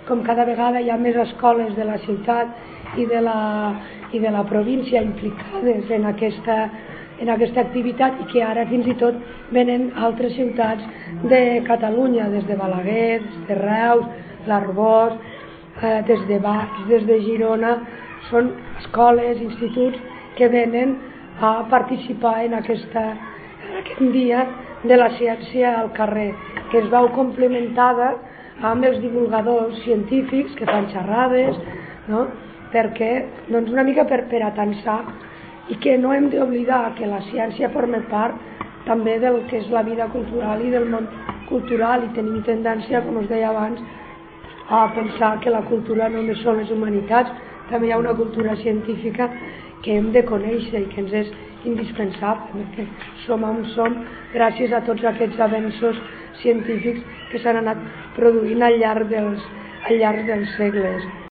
com cada vegada hi ha més escoles de la ciutat i de la província implicades en aquesta activitat, i que ara fins i tot venen altres ciutats de Catalunya, des de Balaguer, des de Reus, l'Arboç, des de Valls, des de Girona. Són escoles, instituts que venen a participar en aquest dia de la ciència al carrer, que es veu complementada amb els divulgadors científics que fan xerrades, no? Perquè, doncs, una mica per atansar, i que no hem d'oblidar que la ciència forma part també del que és la vida cultural i del món cultural, i tenim tendència, com us deia abans, a pensar que la cultura només són les humanitats. També hi ha una cultura científica que hem de conèixer i que ens és indispensable, perquè som on som gràcies a tots aquests avenços científics que s'han anat produint al llarg dels segles.